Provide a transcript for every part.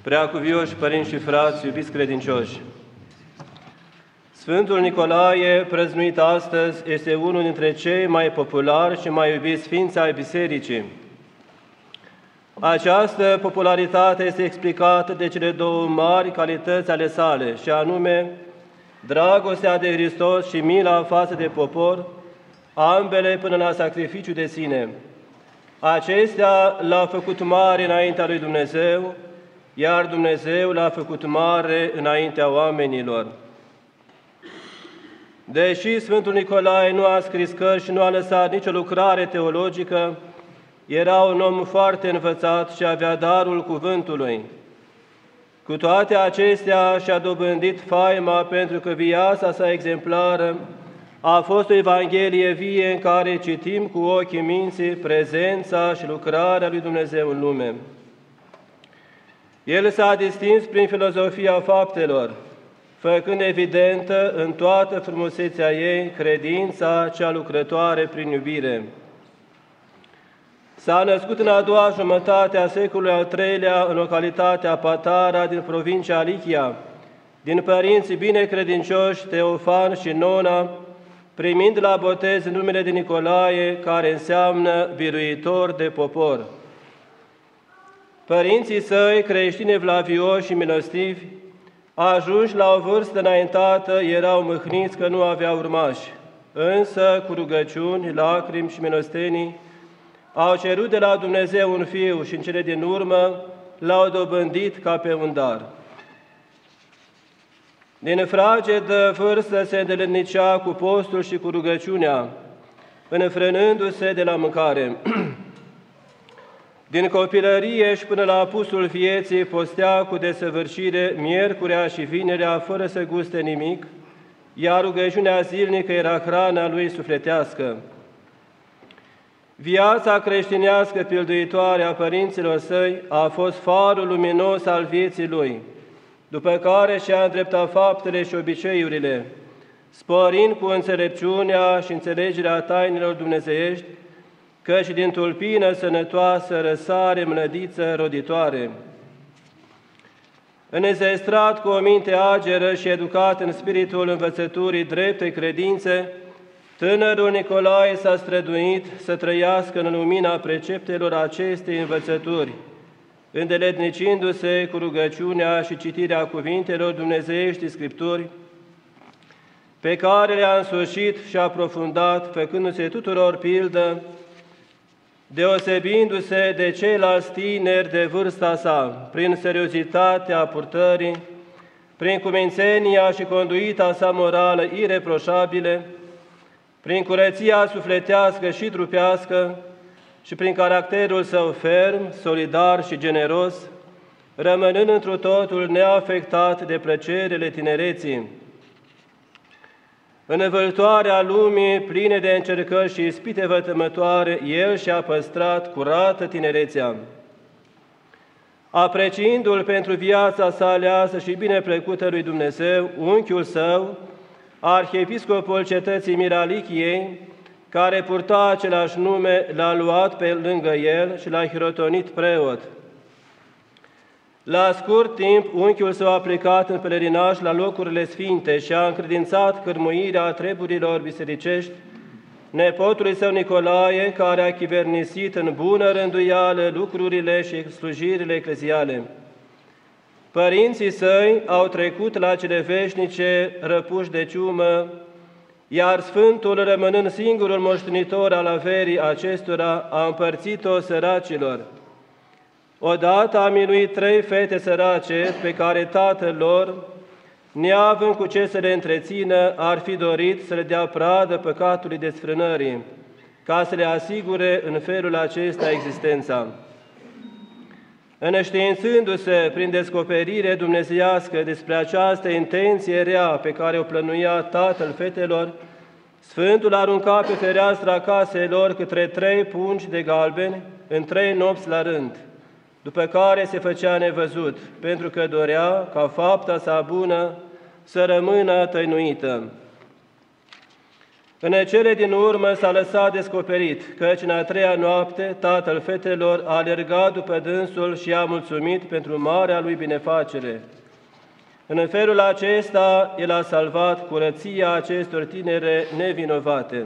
Preacuvioși părinți și frați, iubiți credincioși, Sfântul Nicolae, prăznuit astăzi, este unul dintre cei mai populari și mai iubiți sfinți ai Bisericii. Această popularitate este explicată de cele două mari calități ale sale, și anume dragostea de Hristos și mila față de popor, ambele până la sacrificiu de sine. Acestea l-a făcut mare înaintea lui Dumnezeu, iar Dumnezeu l-a făcut mare înaintea oamenilor. Deși Sfântul Nicolae nu a scris cărți și nu a lăsat nicio lucrare teologică, era un om foarte învățat și avea darul cuvântului. Cu toate acestea și-a dobândit faima pentru că viața sa exemplară a fost o Evanghelie vie în care citim cu ochii minții prezența și lucrarea lui Dumnezeu în lume. El s-a distins prin filozofia faptelor, făcând evidentă în toată frumusețea ei credința cea lucrătoare prin iubire. S-a născut în a doua jumătate a secolului al III-lea în localitatea Patara din provincia Lichia, din părinții binecredincioși Teofan și Nona, primind la botez numele de Nicolae, care înseamnă biruitor de popor. Părinții săi, creștini evlavioși și milostivi, ajunși la o vârstă înaintată, erau mâhniți că nu aveau urmași, însă cu rugăciuni, lacrimi și milostenii au cerut de la Dumnezeu un fiu și în cele din urmă l-au dobândit ca pe un dar. Din fragedă vârstă se îndeletnicea cu postul și cu rugăciunea, înfrânându-se de la mâncare. Din copilărie și până la apusul vieții postea cu desăvârșire miercurea și vinerea fără să guste nimic, iar rugăciunea zilnică era hrana lui sufletească. Viața creștinească pilduitoare a părinților săi a fost farul luminos al vieții lui, după care și-a îndreptat faptele și obiceiurile, sporind cu înțelepciunea și înțelegerea tainelor dumnezeiești, căci din tulpină sănătoasă răsare mlădiță roditoare. Înzestrat cu o minte ageră și educat în spiritul învățăturii dreptei credințe, tânărul Nicolae s-a străduit să trăiască în lumina preceptelor acestei învățături, îndeletnicindu-se cu rugăciunea și citirea cuvintelor dumnezeiești Scripturi, pe care le-a însușit și aprofundat, făcându-se tuturor pildă, deosebindu-se de ceilalți tineri de vârsta sa, prin seriozitatea purtării, prin cumințenia și conduita sa morală ireproșabile, prin curăția sufletească și trupească și prin caracterul său ferm, solidar și generos, rămânând întru totul neafectat de plăcerile tinereții. În învăltoarea lumii, pline de încercări și ispite vătămătoare, el și-a păstrat curată tinerețea. Apreciindu-l pentru viața sa aleasă și bineplăcută lui Dumnezeu, unchiul său, arhiepiscopul cetății Miralichiei, care purta același nume, l-a luat pe lângă el și l-a hirotonit preot. La scurt timp, unchiul său a plecat în pelerinaj la locurile sfinte și a încredințat cârmuirea treburilor bisericești nepotului său Nicolae, care a chivernisit în bună rânduială lucrurile și slujirile ecleziale. Părinții săi au trecut la cele veșnice răpuși de ciumă, iar Sfântul, rămânând singurul moștenitor al averii acestora, a împărțit-o săracilor. Odată a miluit 3 fete sărace pe care tatăl lor, neavând cu ce să le întrețină, ar fi dorit să le dea pradă păcatului desfrânării, ca să le asigure în felul acesta existența. Înștiințându-se prin descoperire dumnezeiască despre această intenție rea pe care o plănuia tatăl fetelor, Sfântul arunca pe fereastra casei lor câtre 3 pungi de galbeni în 3 nopți la rând, după care se făcea nevăzut, pentru că dorea ca fapta sa bună să rămână tăinuită. În cele din urmă s-a lăsat descoperit, căci în a treia noapte tatăl fetelor a alergat după dânsul și a mulțumit pentru marea lui binefacere. În felul acesta, el a salvat curăția acestor tinere nevinovate.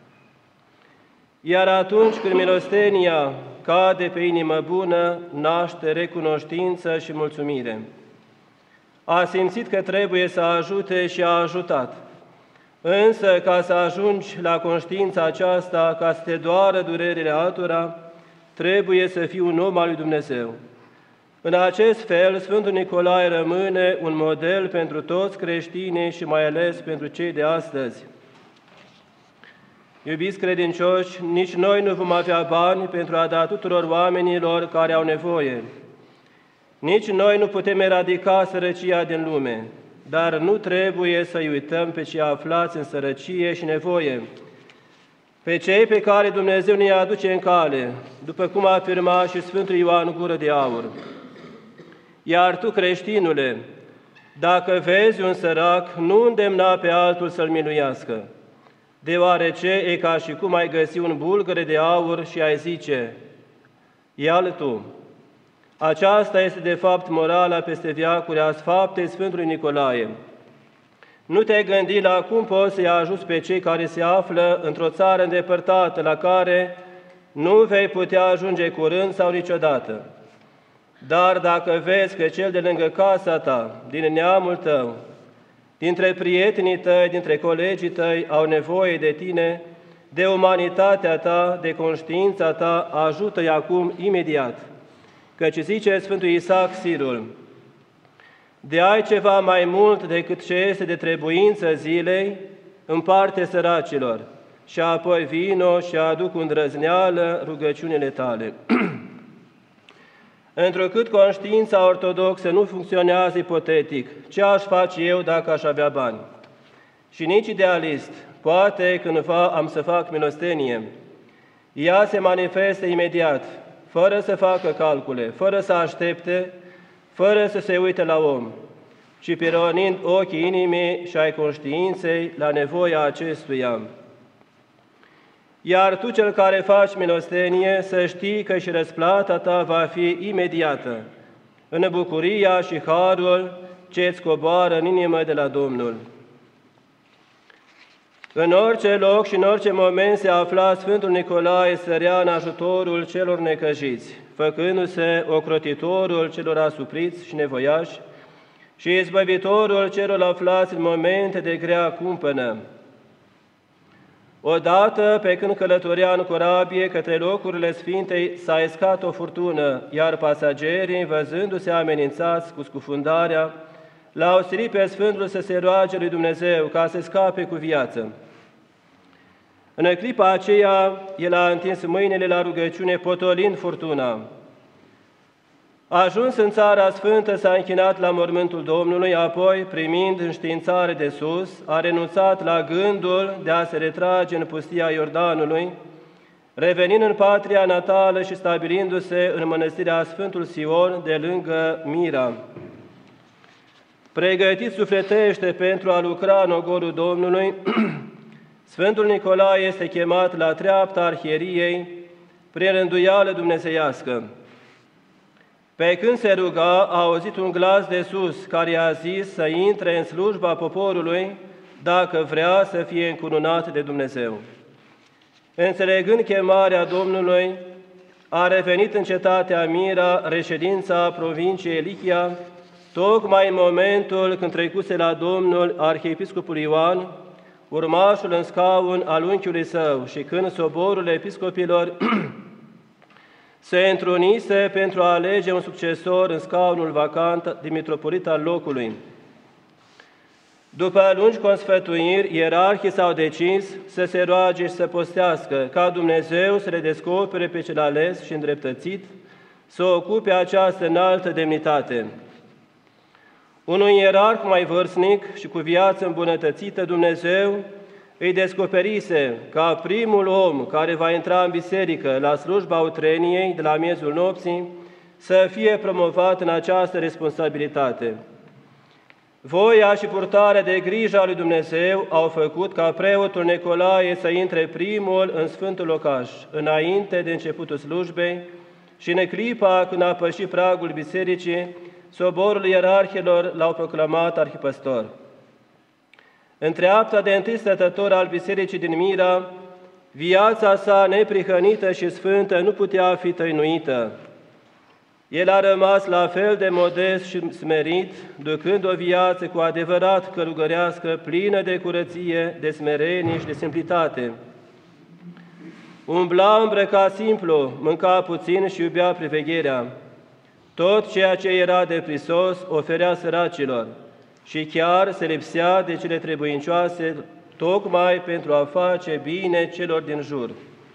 Iar atunci când milostenia cade pe inimă bună, naște recunoștință și mulțumire. A simțit că trebuie să ajute și a ajutat. Însă, ca să ajungi la conștiința aceasta, ca să te doară durerile altora, trebuie să fii un om al lui Dumnezeu. În acest fel, Sfântul Nicolae rămâne un model pentru toți creștinii și mai ales pentru cei de astăzi. Iubiți credincioși, nici noi nu vom avea bani pentru a da tuturor oamenilor care au nevoie. Nici noi nu putem eradica sărăcia din lume, dar nu trebuie să-i uităm pe cei aflați în sărăcie și nevoie, pe cei pe care Dumnezeu ne aduce în cale, după cum a afirmat și Sfântul Ioan Gură de Aur. Iar tu, creștinule, dacă vezi un sărac, nu îndemna pe altul să-l miluiască, deoarece e ca și cum ai găsi un bulgăre de aur și ai zice, ia-l tu. Aceasta este de fapt morala peste veacuri a faptei Sfântului Nicolae. Nu te gândi la cum poți să-i ajuți pe cei care se află într-o țară îndepărtată, la care nu vei putea ajunge curând sau niciodată. Dar dacă vezi că cel de lângă casa ta, din neamul tău, dintre prietenii tăi, dintre colegii tăi, au nevoie de tine, de umanitatea ta, de conștiința ta, ajută-i acum imediat. Căci zice Sfântul Isaac Sirul, de ai ceva mai mult decât ce este de trebuință zilei, împarte săracilor și apoi vino și aduc cu îndrăzneală rugăciunile tale. Întrucât conștiința ortodoxă nu funcționează ipotetic, ce aș face eu dacă aș avea bani? Și nici idealist, poate cândva am să fac milostenie. Ea se manifestă imediat, fără să facă calcule, fără să aștepte, fără să se uite la om, ci pironind ochii inimii și ai conștiinței la nevoia acestuia. Iar tu, cel care faci milostenie, să știi că și răsplata ta va fi imediată, în bucuria și harul ce îți coboară în inimă de la Domnul. În orice loc și în orice moment se afla Sfântul Nicolae, sărea în ajutorul celor necăjiți, făcându-se ocrotitorul celor asupriți și nevoiași și izbăvitorul celor aflați în momente de grea cumpănă. Odată, pe când călătorea în corabie către locurile Sfintei, s-a iscat o furtună, iar pasagerii, văzându-se amenințați cu scufundarea, l-au silit pe Sfântul să se roage lui Dumnezeu ca să scape cu viață. În clipa aceea, el a întins mâinile la rugăciune, potolind furtuna. Ajuns în Țara Sfântă, s-a închinat la mormântul Domnului, apoi, primind înștiințare de sus, a renunțat la gândul de a se retrage în pustia Iordanului, revenind în patria natală și stabilindu-se în mănăstirea Sfântul Sion, de lângă Mira. Pregătit sufletește pentru a lucra în ogorul Domnului, Sfântul Nicolae este chemat la treapta arhieriei prin rânduială dumnezeiască. Pe când se ruga, a auzit un glas de sus care i-a zis să intre în slujba poporului dacă vrea să fie încununat de Dumnezeu. Înțelegând chemarea Domnului, a revenit în cetatea Mira, reședința provinciei Lichia, tocmai în momentul când trecuse la Domnul arhiepiscopul Ioan, urmașul în scaun al unchiului său, și când soborul episcopilor se întrunise pentru a alege un succesor în scaunul vacant de mitropolit al locului. După lungi consfătuiri, ierarhii s-au decis să se roage și să postească, ca Dumnezeu să le descopere pe cel ales și îndreptățit, să ocupe această înaltă demnitate. Unui ierarh mai vârstnic și cu viață îmbunătățită, Dumnezeu îi descoperise ca primul om care va intra în biserică la slujba utreniei de la miezul nopții să fie promovat în această responsabilitate. Voia și purtarea de grijă a lui Dumnezeu au făcut ca preotul Nicolae să intre primul în Sfântul Locaș, înainte de începutul slujbei și în clipa când a pășit pragul bisericii, soborul ierarhilor l-au proclamat arhipăstor. În treapta de întâi stătător al bisericii din Mira, viața sa neprihănită și sfântă nu putea fi tăinuită. El a rămas la fel de modest și smerit, ducând o viață cu adevărat călugărească, plină de curăție, de smerenie și de simplitate. Umbla îmbrăcat simplu, mânca puțin și iubea privegherea. Tot ceea ce era de prisos oferea săracilor și chiar se lipsea de cele trebuincioase, tocmai pentru a face bine celor din jur.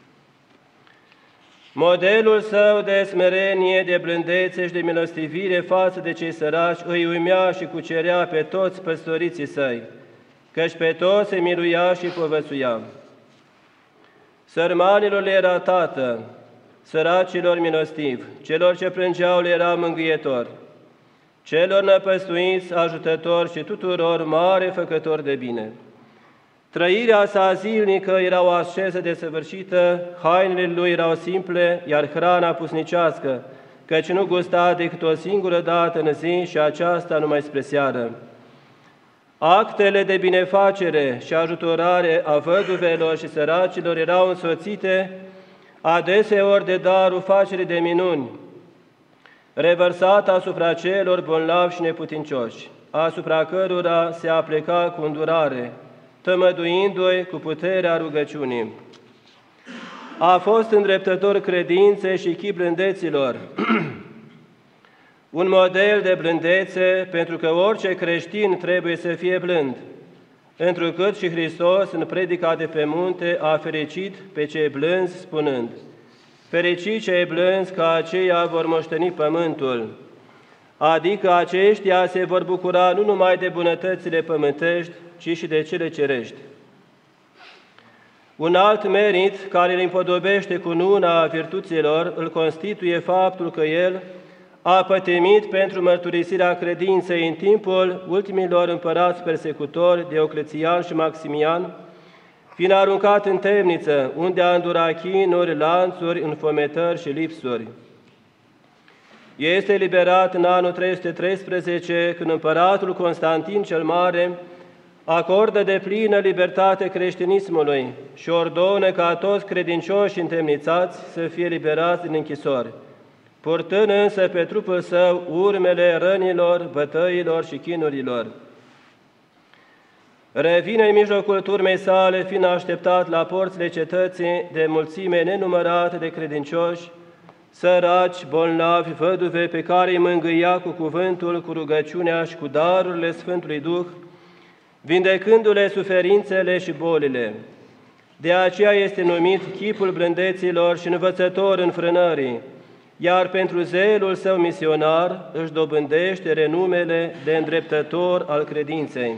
Modelul său de smerenie, de blândețe și de milostivire față de cei săraci îi uimea și cucerea pe toți păstoriții săi, căci pe toți se miluia și povățuia. Sărmanilor le era tată, săracilor milostiv, celor ce plângeau le era mângâietor, celor năpăstuiți ajutător și tuturor mare făcător de bine. Trăirea sa zilnică era o asceză desăvârșită, hainele lui erau simple, iar hrana pusnicească, căci nu gusta decât o singură dată în zi și aceasta numai spre seară. Actele de binefacere și ajutorare a văduvelor și săracilor erau însoțite adeseori de darul facerii de minuni, revărsat asupra celor bolnavi și neputincioși, asupra cărora se apleca cu îndurare, tămăduindu-i cu puterea rugăciunii. A fost îndreptător credinței și chip blândeților, un model de blândețe, pentru că orice creștin trebuie să fie blând, întrucât și Hristos în predica de pe munte a fericit pe cei blânzi spunând: fericit cei blânzi, că aceia vor moșteni pământul, adică aceștia se vor bucura nu numai de bunătățile pământești, ci și de cele cerești. Un alt merit care îl împodobește cu nuna virtuților îl constituie faptul că el a pătimit pentru mărturisirea credinței în timpul ultimilor împărați persecutori, Dioclețian și Maximian, fiind aruncat în temniță, unde a îndurat chinuri, lanțuri, înfometări și lipsuri. Este eliberat în anul 313, când împăratul Constantin cel Mare acordă de plină libertate creștinismului și ordonă ca toți credincioși întemnițați să fie liberați din închisori, purtând însă pe trupul său urmele rănilor, bătăilor și chinurilor. Revine în mijlocul turmei sale, fiind așteptat la porțile cetății de mulțime nenumărată de credincioși, săraci, bolnavi, văduve, pe care îi mângâia cu cuvântul, cu rugăciunea și cu darurile Sfântului Duh, vindecându-le suferințele și bolile. De aceea este numit chipul blândeților și învățător înfrânării, iar pentru zelul său misionar își dobândește renumele de îndreptător al credinței.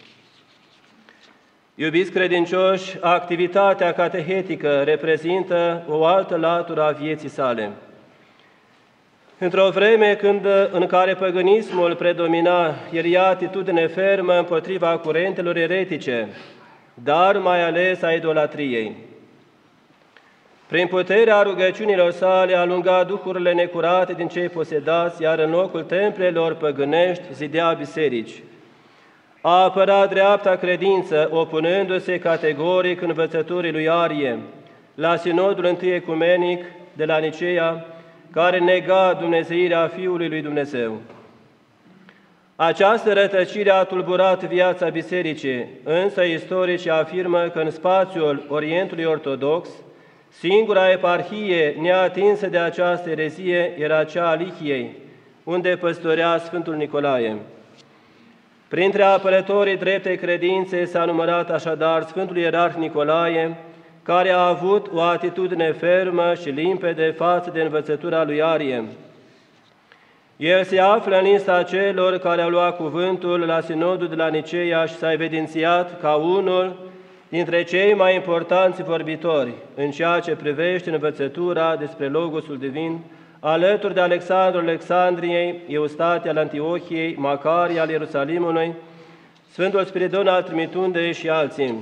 Iubiți credincioși, activitatea catehetică reprezintă o altă latură a vieții sale. Într-o vreme în care păgânismul predomina, el ia atitudine fermă împotriva curentelor eretice, dar mai ales a idolatriei. Prin puterea rugăciunilor sale a alungat duhurile necurate din cei posedați, iar în locul templelor păgânești zidea biserici. A apărat dreapta credință, opunându-se categoric învățăturii lui Arie, la Sinodul I Ecumenic de la Niceea, care nega dumnezeirea Fiului lui Dumnezeu. Această rătăcire a tulburat viața bisericii, însă istoricii afirmă că în spațiul Orientului Ortodox, singura eparhie neatinsă de această erezie era cea a Lichiei, unde păstorea Sfântul Nicolae. Printre apărătorii dreptei credințe s-a numărat așadar Sfântul Ierarh Nicolae, care a avut o atitudine fermă și limpede față de învățătura lui Arie. El se află în lista celor care au luat cuvântul la Sinodul de la Niceea și s-a evidențiat ca unul dintre cei mai importanți vorbitori în ceea ce privește învățătura despre Logosul Divin alături de Alexandru Alexandriei, Eustatie al Antiohiei, Macarie al Ierusalimului, Sfântul Spiridon al Trimitundei și alții.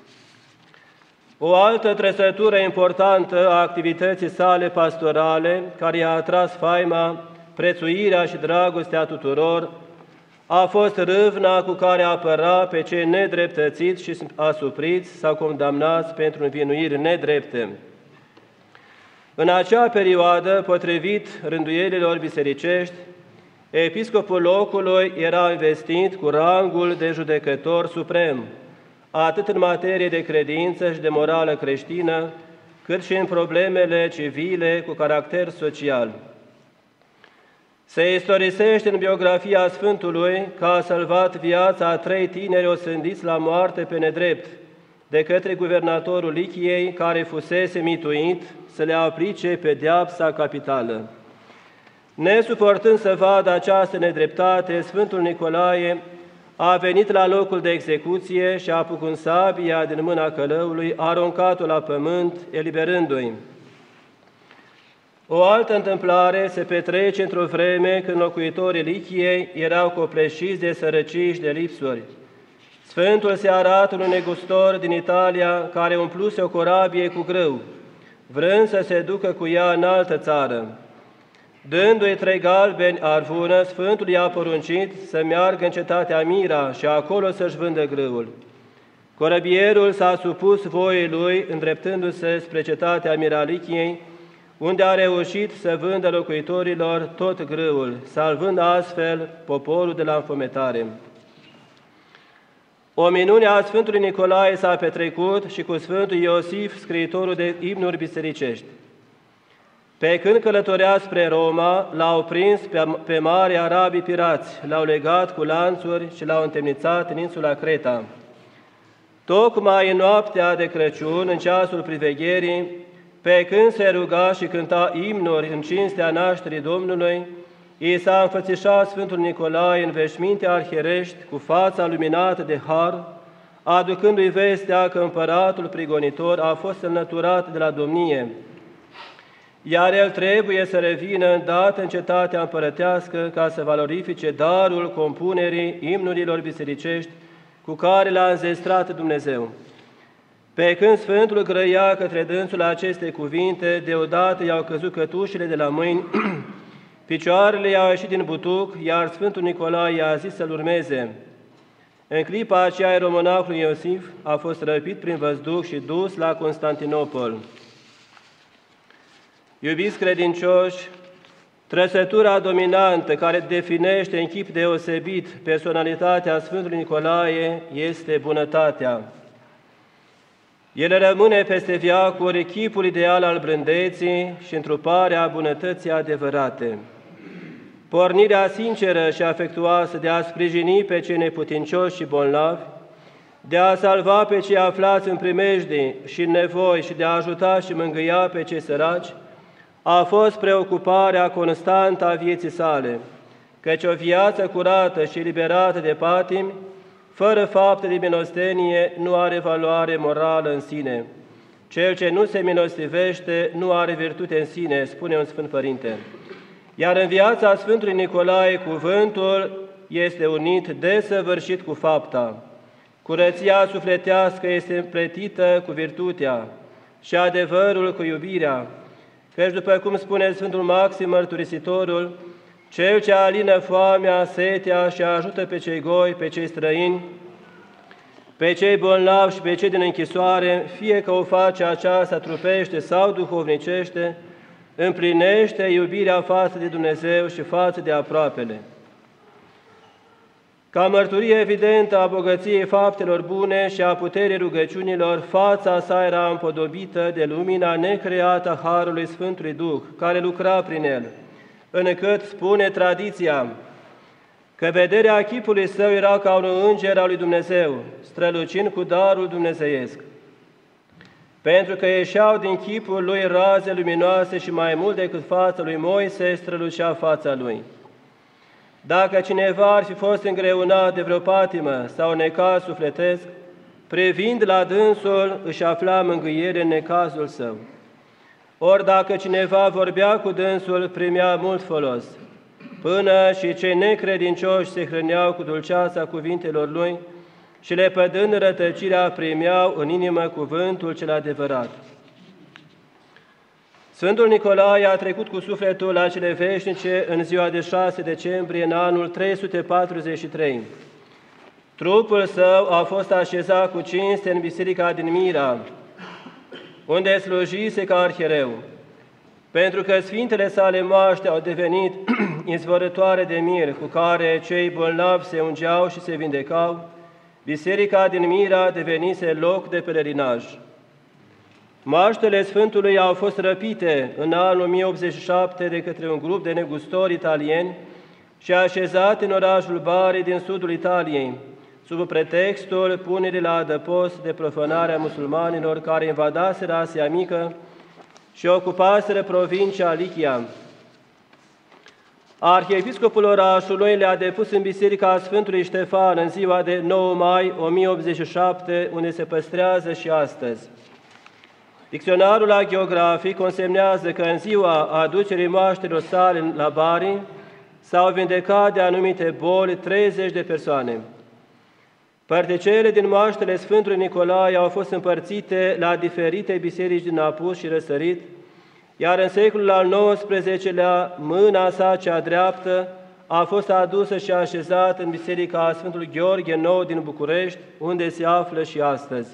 O altă trăsătură importantă a activității sale pastorale, care i-a atras faima, prețuirea și dragostea tuturor, a fost râvna cu care apăra pe cei nedreptățiți și asupriți sau condamnați pentru învinuiri nedrepte. În acea perioadă, potrivit rânduielilor bisericești, episcopul locului era investit cu rangul de judecător suprem, atât în materie de credință și de morală creștină, cât și în problemele civile cu caracter social. Se istorisește în biografia Sfântului că a salvat viața a 3 tineri osândiți la moarte pe nedrept de către guvernatorul Lichiei, care fusese mituit să le aplice pedeapsa capitală. Nesuportând să vadă această nedreptate, Sfântul Nicolae a venit la locul de execuție și, apucând sabia din mâna călăului, a aruncat-o la pământ, eliberându-i. O altă întâmplare se petrece într-o vreme când locuitorii Lichiei erau copleșiți de sărăcii și de lipsuri. Sfântul se arată unui negustor din Italia care umpluse o corabie cu grâu, vrând să se ducă cu ea în altă țară. Dându-i 3 galbeni arvună, Sfântul i-a poruncit să meargă în cetatea Mira și acolo să-și vândă grâul. Corăbierul s-a supus voii lui, îndreptându-se spre cetatea Miralichiei, unde a reușit să vândă locuitorilor tot grâul, salvând astfel poporul de la înfometare. O minune a Sfântului Nicolae s-a petrecut și cu Sfântul Iosif, scriitorul de imnuri bisericești. Pe când călătorea spre Roma, l-au prins pe mari arabii pirați, l-au legat cu lanțuri și l-au întemnițat în insula Creta. Tocmai în noaptea de Crăciun, în ceasul privegherii, pe când se ruga și cânta imnuri în cinstea nașterii Domnului, i s-a înfățișat Sfântul Nicolae în veșminte arhierești, cu fața luminată de har, aducându-i vestea că împăratul prigonitor a fost înlăturat de la domnie, iar el trebuie să revină îndată în cetatea împărătească ca să valorifice darul compunerii imnurilor bisericești cu care l-a înzestrat Dumnezeu. Pe când Sfântul grăia către dânsul aceste cuvinte, deodată i-au căzut cătușele de la mâini, picioarele i-au ieșit din butuc, iar Sfântul Nicolae i-a zis să-l urmeze. În clipa aceea, ieromonahul Iosif a fost răpit prin văzduh și dus la Constantinopol. Iubiți credincioși, trăsătura dominantă care definește în chip deosebit personalitatea Sfântului Nicolae este bunătatea. El rămâne peste veacuri chipul ideal al blândeții și întruparea bunătății adevărate. Pornirea sinceră și afectuoasă de a sprijini pe cei neputincioși și bolnavi, de a salva pe cei aflați în primejdii și în nevoi și de a ajuta și mângâia pe cei săraci, a fost preocuparea constantă a vieții sale, căci o viață curată și eliberată de patimi, fără fapte de milostenie, nu are valoare morală în sine. Cel ce nu se milostivește nu are virtute în sine, spune un Sfânt Părinte. Iar în viața Sfântului Nicolae, cuvântul este unit desăvârșit cu fapta. Curăția sufletească este împletită cu virtutea și adevărul cu iubirea, căci după cum spune Sfântul Maxim Mărturisitorul, cel ce alină foamea, setea și ajută pe cei goi, pe cei străini, pe cei bolnavi și pe cei din închisoare, fie că o face aceasta trupește sau duhovnicește, împlinește iubirea față de Dumnezeu și față de aproapele. Ca mărturie evidentă a bogăției faptelor bune și a puterii rugăciunilor, fața sa era împodobită de lumina necreată a Harului Sfântului Duh, care lucra prin el, încât spune tradiția că vederea chipului său era ca un înger al lui Dumnezeu, strălucind cu darul dumnezeiesc. Pentru că ieșeau din chipul lui raze luminoase și mai mult decât fața lui Moise strălucea fața lui. Dacă cineva ar fi fost îngreunat de vreo patimă sau necaz sufletesc, privind la dânsul își afla mângâiere în necazul său. Ori dacă cineva vorbea cu dânsul, primea mult folos, până și cei necredincioși se hrăneau cu dulceața cuvintelor lui și lepădând rătăcirea primeau în inimă cuvântul cel adevărat. Sfântul Nicolae a trecut cu sufletul la cele veșnice în ziua de 6 decembrie în anul 343. Trupul său a fost așezat cu cinste în biserica din Mira, unde slujise ca arhiereu. Pentru că sfintele sale moaște au devenit izvorătoare de mir, cu care cei bolnavi se ungeau și se vindecau, biserica din Mira devenise loc de pelerinaj. Moaștele Sfântului au fost răpite în anul 1087 de către un grup de negustori italieni și așezate în orașul Bari din sudul Italiei, sub pretextul punerii la adăpost de profanarea musulmanilor care invadaseră Asia Mică și ocupaseră provincia Lichia. Arhiepiscopul orașului le-a depus în biserica Sfântului Ștefan în ziua de 9 mai 1087, unde se păstrează și astăzi. Dicționarul agiografic consemnează că în ziua aducerii moaștelor sale la Bari s-au vindecat de anumite boli 30 de persoane. Părticele din moaștele Sfântului Nicolae au fost împărțite la diferite biserici din apus și răsărit, iar în secolul al XIX-lea, mâna sa cea dreaptă a fost adusă și așezată în biserica Sfântului Gheorghe Nou din București, unde se află și astăzi.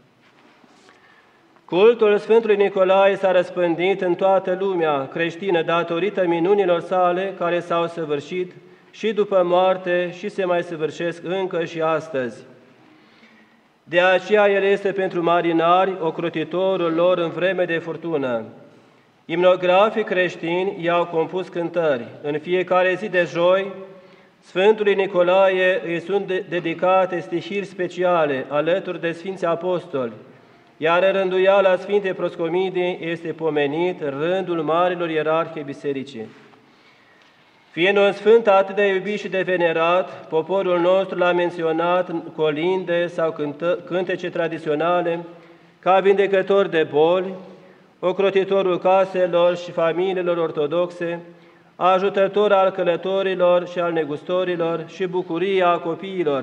Cultul Sfântului Nicolae s-a răspândit în toată lumea creștină datorită minunilor sale care s-au săvârșit și după moarte și se mai săvârșesc încă și astăzi. De aceea el este pentru marinari ocrotitorul lor în vreme de furtună. Imnografii creștini i-au compus cântări. În fiecare zi de joi, Sfântului Nicolae îi sunt dedicate stihiri speciale alături de Sfinții Apostoli, iar în rânduiala Sfintei Proscomidii este pomenit rândul marilor ierarhi bisericii. Fiind un sfânt atât de iubit și de venerat, poporul nostru l-a menționat în colinde sau cântece tradiționale ca vindecător de boli, ocrotitorul caselor și familiilor ortodoxe, ajutător al călătorilor și al negustorilor și bucuria copiilor.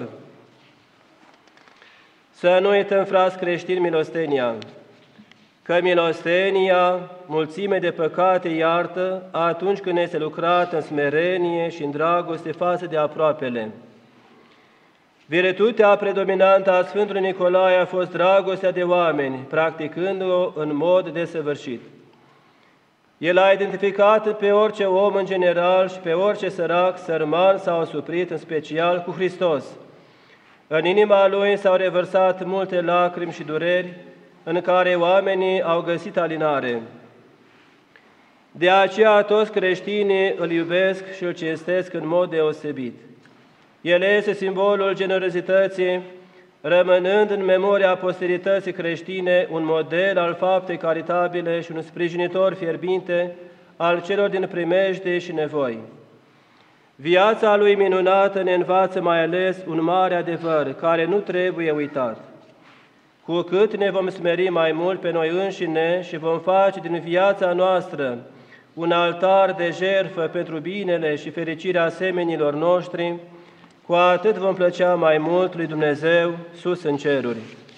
Să nu uităm, frați creștini, milostenia, că milostenia mulțime de păcate iartă atunci când este lucrată în smerenie și în dragoste față de aproapele. Virtutea predominantă a Sfântului Nicolae a fost dragostea de oameni, practicând-o în mod desăvârșit. El a identificat pe orice om în general și pe orice sărac, sărman sau asuprit, în special cu Hristos. În inima lui s-au revărsat multe lacrimi și dureri, în care oamenii au găsit alinare. De aceea toți creștinii îl iubesc și îl cinstesc în mod deosebit. El este simbolul generozității, rămânând în memoria posterității creștine un model al faptei caritabile și un sprijinitor fierbinte al celor din primejdii și nevoi. Viața lui minunată ne învață mai ales un mare adevăr care nu trebuie uitat. Cu cât ne vom smeri mai mult pe noi înșine și vom face din viața noastră un altar de jertfă pentru binele și fericirea semenilor noștri, cu atât vom plăcea mai mult lui Dumnezeu sus în ceruri.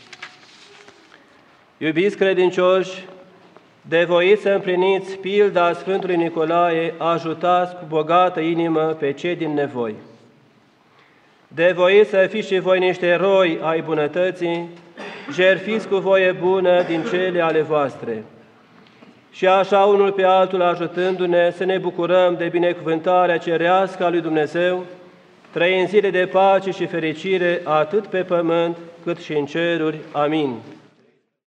Iubiți credincioși, de voiți să împliniți pilda Sfântului Nicolae, ajutați cu bogată inimă pe cei din nevoi. De voiți să fiți și voi niște eroi ai bunătății, jertfiți cu voie bună din cele ale voastre. Și așa unul pe altul ajutându-ne să ne bucurăm de binecuvântarea cerească a lui Dumnezeu, trăind zile de pace și fericire atât pe pământ cât și în ceruri. Amin.